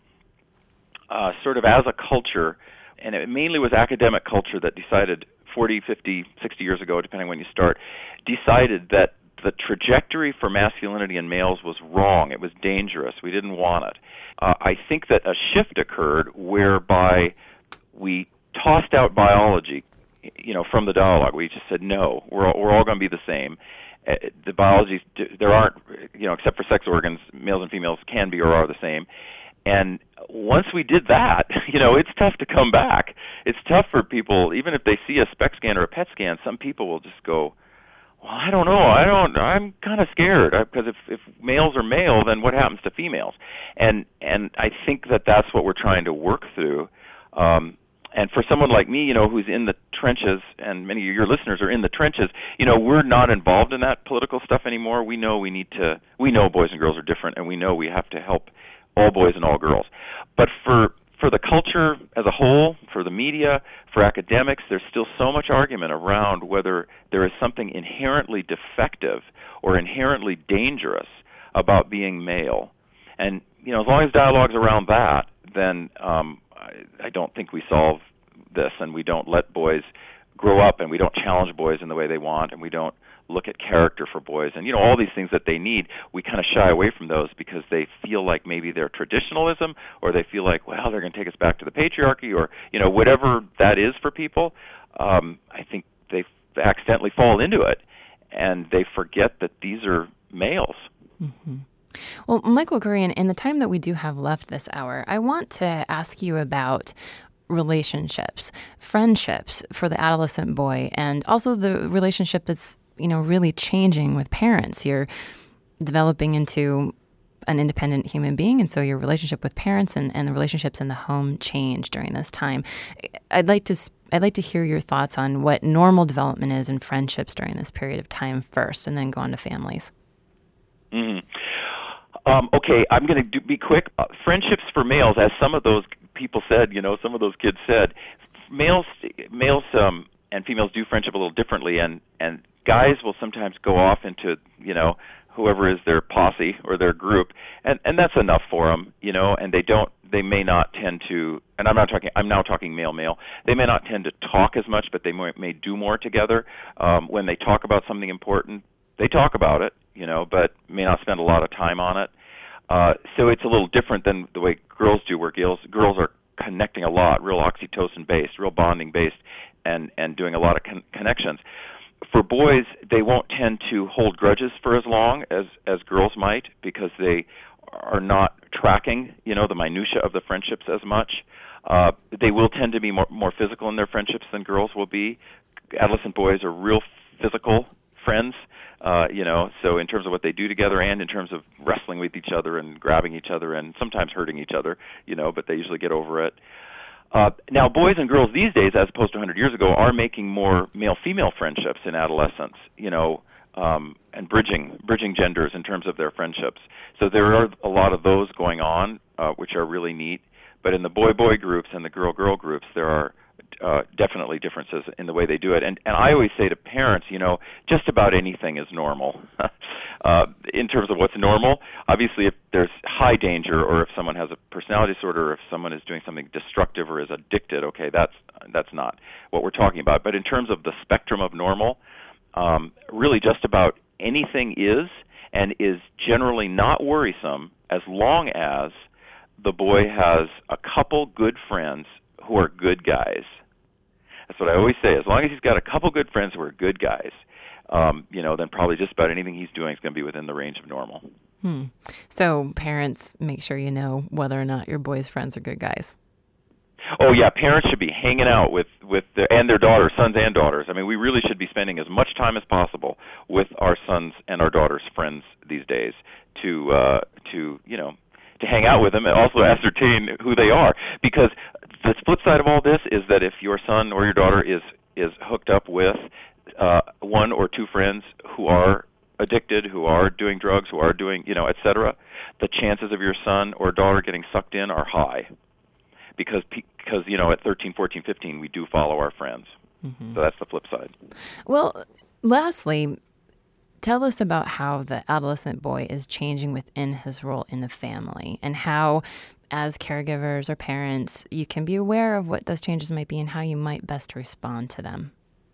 sort of as a culture, and it mainly was academic culture that decided 40, 50, 60 years ago, depending on when you start, decided that the trajectory for masculinity in males was wrong. It was dangerous. We didn't want it. I think that a shift occurred whereby we tossed out biology, from the dialogue. We just said, no, we're all going to be the same. The biology, there aren't, except for sex organs, males and females can be or are the same. And once we did that, it's tough to come back. It's tough for people, even if they see a SPECT scan or a PET scan, some people will just go, well, I don't know. I'm kind of scared, because if males are male, then what happens to females? And I think that's what we're trying to work through. And for someone like me, who's in the trenches, and many of your listeners are in the trenches, we're not involved in that political stuff anymore. We know we know boys and girls are different, and we know we have to help all boys and all girls. But for the culture as a whole, for the media, for academics, there's still so much argument around whether there is something inherently defective or inherently dangerous about being male. And, as long as dialogue's around that, then I don't think we solve this, and we don't let boys grow up, and we don't challenge boys in the way they want, and we don't look at character for boys. And, all these things that they need, we kind of shy away from those because they feel like maybe they're traditionalism, or they feel like, well, they're going to take us back to the patriarchy, or, whatever that is for people. I think they accidentally fall into it, and they forget that these are males. Mm-hmm. Well, Michael Gurian, in the time that we do have left this hour, I want to ask you about relationships, friendships for the adolescent boy, and also the relationship that's, really changing with parents. You're developing into an independent human being, and so your relationship with parents and the relationships in the home change during this time. I'd like to hear your thoughts on what normal development is in friendships during this period of time first, and then go on to families. Mm-hmm. Okay, I'm going to be quick. Friendships for males, as some of those people said, some of those kids said, males and females do friendship a little differently, and guys will sometimes go off into, whoever is their posse or their group, and that's enough for them, and they may not tend to, and I'm now talking male. They may not tend to talk as much, but they may do more together. When they talk about something important, they talk about it, but may not spend a lot of time on it. So it's a little different than the way girls do, where girls are connecting a lot, real oxytocin-based, real bonding-based, and doing a lot of connections. For boys, they won't tend to hold grudges for as long as girls might, because they are not tracking, the minutia of the friendships as much. They will tend to be more physical in their friendships than girls will be. Adolescent boys are real physical friends, so in terms of what they do together and in terms of wrestling with each other and grabbing each other and sometimes hurting each other, but they usually get over it. Now, boys and girls these days, as opposed to 100 years ago, are making more male-female friendships in adolescence, and bridging genders in terms of their friendships. So there are a lot of those going on, which are really neat. But in the boy-boy groups and the girl-girl groups, there are definitely differences in the way they do it. And I always say to parents, just about anything is normal. In terms of what's normal, obviously if there's high danger, or if someone has a personality disorder, or if someone is doing something destructive or is addicted, okay, that's not what we're talking about. But in terms of the spectrum of normal, really just about anything is, and is generally not worrisome, as long as the boy has a couple good friends who are good guys. That's what I always say. As long as he's got a couple good friends who are good guys, then probably just about anything he's doing is going to be within the range of normal. So parents, make sure you know whether or not your boy's friends are good guys. Oh yeah, parents should be hanging out with their daughters, sons and daughters. I mean, we really should be spending as much time as possible with our sons and our daughters' friends these days to hang out with them and also ascertain who they are. Because the flip side of all this is that if your son or your daughter is hooked up with one or two friends who are addicted, who are doing drugs, who are doing, et cetera, the chances of your son or daughter getting sucked in are high. Because at 13, 14, 15, we do follow our friends. Mm-hmm. So that's the flip side. Well, lastly, tell us about how the adolescent boy is changing within his role in the family, and how, as caregivers or parents, you can be aware of what those changes might be and how you might best respond to them.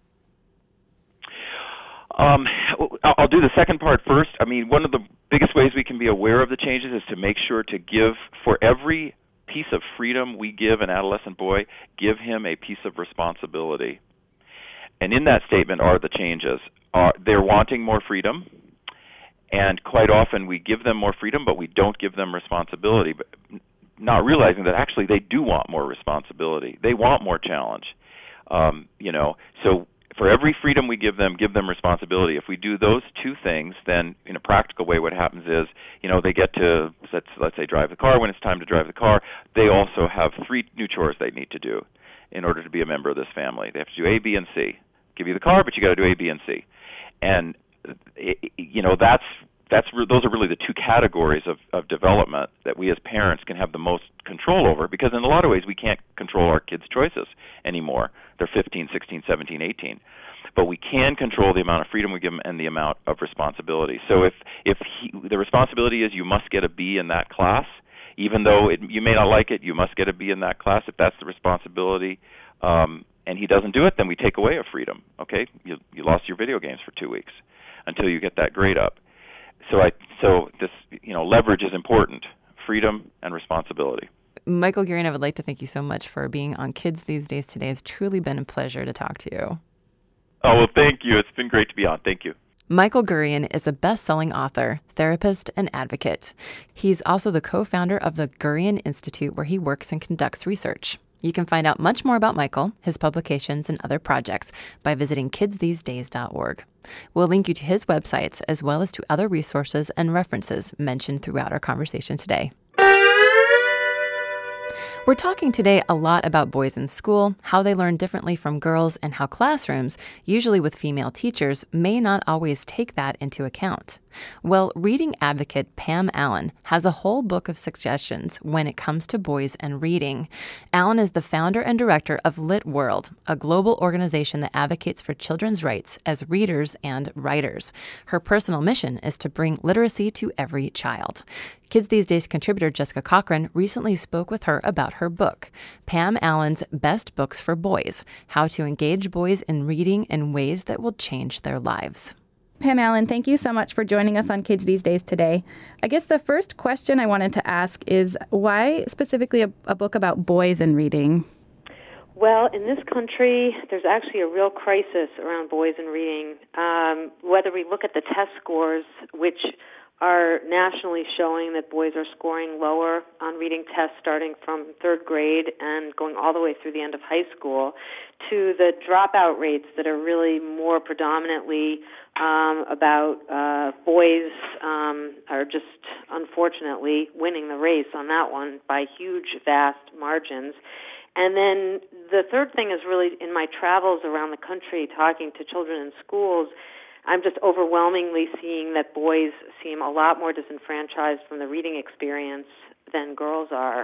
I'll do the second part first. I mean, one of the biggest ways we can be aware of the changes is to make sure to give, for every piece of freedom we give an adolescent boy, give him a piece of responsibility. And in that statement are the changes. They're wanting more freedom, and quite often we give them more freedom, but we don't give them responsibility, but not realizing that actually they do want more responsibility. They want more challenge. So for every freedom we give them responsibility. If we do those two things, then in a practical way what happens is, they get to, let's say, drive the car. When it's time to drive the car, they also have 3 new chores they need to do in order to be a member of this family. They have to do A, B, and C. Give you the car, but you got to do A, B, and C. And, those are really the 2 categories of development that we as parents can have the most control over, because in a lot of ways we can't control our kids' choices anymore. They're 15, 16, 17, 18. But we can control the amount of freedom we give them and the amount of responsibility. So if the responsibility is you must get a B in that class, even though you may not like it, you must get a B in that class. If that's the responsibility, and he doesn't do it, then we take away a freedom. Okay, you lost your video games for 2 weeks until you get that grade up. So this leverage is important: freedom and responsibility. Michael Gurian, I would like to thank you so much for being on Kids These Days today. It's truly been a pleasure to talk to you. Oh, well, thank you. It's been great to be on. Thank you. Michael Gurian is a best-selling author, therapist, and advocate. He's also the co-founder of the Gurian Institute, where he works and conducts research. You can find out much more about Michael, his publications, and other projects by visiting kidsthesedays.org. We'll link you to his websites as well as to other resources and references mentioned throughout our conversation today. We're talking today a lot about boys in school, how they learn differently from girls, and how classrooms, usually with female teachers, may not always take that into account. Well, reading advocate Pam Allen has a whole book of suggestions when it comes to boys and reading. Allen is the founder and director of Lit World, a global organization that advocates for children's rights as readers and writers. Her personal mission is to bring literacy to every child. Kids These Days contributor Jessica Cochran recently spoke with her about her book, Pam Allen's Best Books for Boys: How to Engage Boys in Reading in Ways That Will Change Their Lives. Pam Allen, thank you so much for joining us on Kids These Days today. I guess the first question I wanted to ask is, why specifically a book about boys and reading? Well, in this country, there's actually a real crisis around boys and reading. Whether we look at the test scores, which are nationally showing that boys are scoring lower on reading tests starting from 3rd grade and going all the way through the end of high school, to the dropout rates that are really more predominantly about boys are just unfortunately winning the race on that one by huge, vast margins. And then the third thing is really in my travels around the country talking to children in schools, I'm just overwhelmingly seeing that boys seem a lot more disenfranchised from the reading experience than girls are.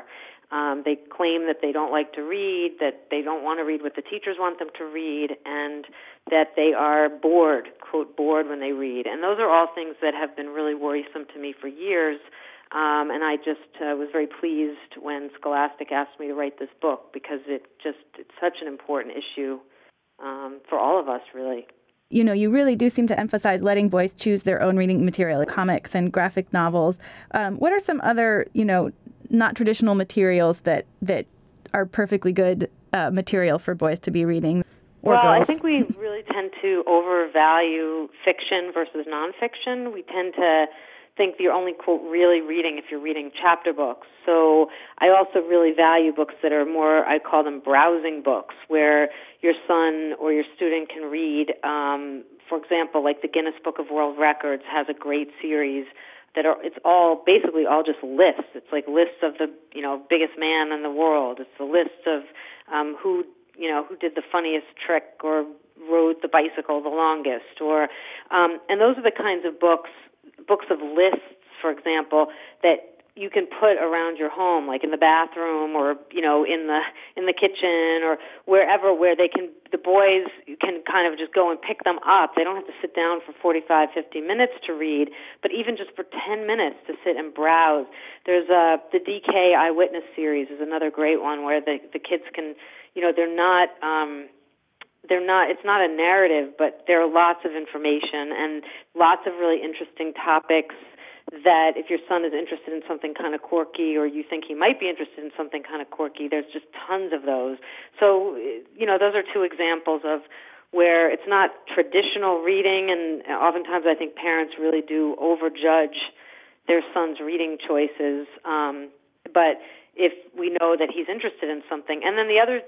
They claim that they don't like to read, that they don't want to read what the teachers want them to read, and that they are bored, quote, bored when they read. And those are all things that have been really worrisome to me for years. And I just was very pleased when Scholastic asked me to write this book, because it's such an important issue for all of us, really. You know, you really do seem to emphasize letting boys choose their own reading material, like comics and graphic novels. What are some other, not traditional materials that are perfectly good material for boys to be reading? Or well, girls? I think we really tend to overvalue fiction versus nonfiction. We tend to think you're only, quote, really reading if you're reading chapter books. So I also really value books that are more, I call them browsing books, where your son or your student can read. For example, like the Guinness Book of World Records has a great series it's all basically all just lists. It's like lists of the, biggest man in the world. It's the list of who did the funniest trick or rode the bicycle the longest, and those are the kinds of books of lists, for example, that you can put around your home, like in the bathroom or in the kitchen or wherever, where the boys can kind of just go and pick them up. They don't have to sit down for 45, 50 minutes to read, but even just for 10 minutes to sit and browse. There's the DK Eyewitness series is another great one where the kids can, they're not, it's not a narrative, but there are lots of information and lots of really interesting topics that if your son is interested in something kind of quirky, or you think he might be interested in something kind of quirky, there's just tons of those. So, those are two examples of where it's not traditional reading, and oftentimes I think parents really do overjudge their son's reading choices. But if we know that he's interested in something, and then the other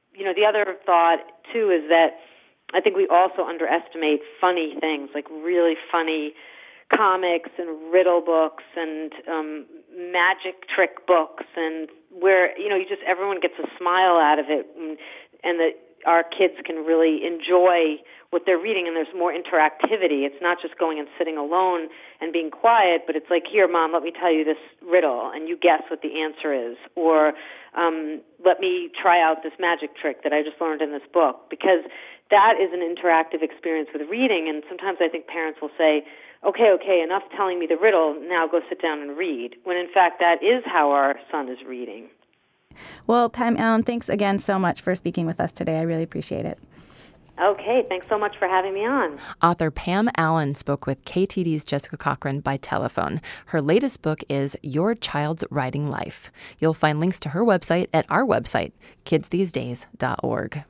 thought too is that I think we also underestimate funny things, like really funny comics and riddle books and magic trick books, and where everyone gets a smile out of it, and that our kids can really enjoy what they're reading, and there's more interactivity. It's not just going and sitting alone and being quiet, but it's like, here, Mom, let me tell you this riddle, and you guess what the answer is, or let me try out this magic trick that I just learned in this book, because that is an interactive experience with reading. And sometimes I think parents will say, okay, enough telling me the riddle, now go sit down and read, when in fact that is how our son is reading. Well, Pam Allen, thanks again so much for speaking with us today. I really appreciate it. Okay, thanks so much for having me on. Author Pam Allen spoke with KTD's Jessica Cochran by telephone. Her latest book is Your Child's Writing Life. You'll find links to her website at our website, kidsthesedays.org.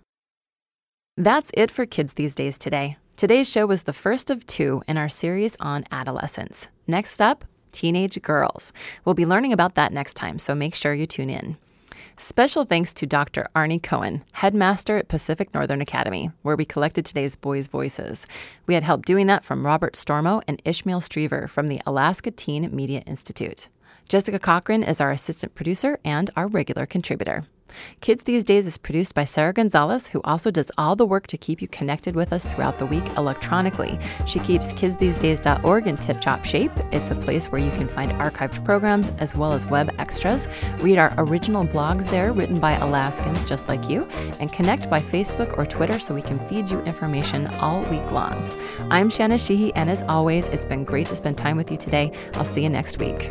That's it for Kids These Days today. Today's show was the first of two in our series on adolescence. Next up, teenage girls. We'll be learning about that next time, so make sure you tune in. Special thanks to Dr. Arnie Cohen, headmaster at Pacific Northern Academy, where we collected today's boys' voices. We had help doing that from Robert Stormo and Ishmael Striever from the Alaska Teen Media Institute. Jessica Cochran is our assistant producer and our regular contributor. Kids These Days is produced by Sarah Gonzalez, who also does all the work to keep you connected with us throughout the week electronically. She keeps kidsthesedays.org in tip-top shape. It's a place where you can find archived programs as well as web extras, read our original blogs there written by Alaskans just like you, and connect by Facebook or Twitter so we can feed you information all week long. I'm Shanna Sheehy, and as always, it's been great to spend time with you today. I'll see you next week.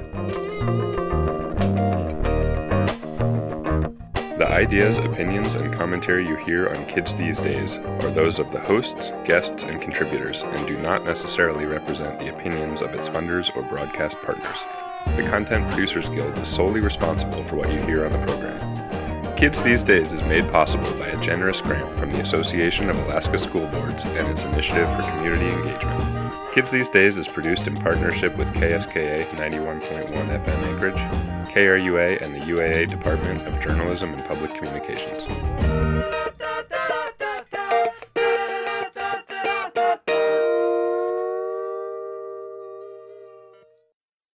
The ideas, opinions, and commentary you hear on Kids These Days are those of the hosts, guests, and contributors, and do not necessarily represent the opinions of its funders or broadcast partners. The Content Producers Guild is solely responsible for what you hear on the program. Kids These Days is made possible by a generous grant from the Association of Alaska School Boards and its Initiative for Community Engagement. Kids These Days is produced in partnership with KSKA 91.1 FM Anchorage, KRUA, and the UAA Department of Journalism and Public Communications.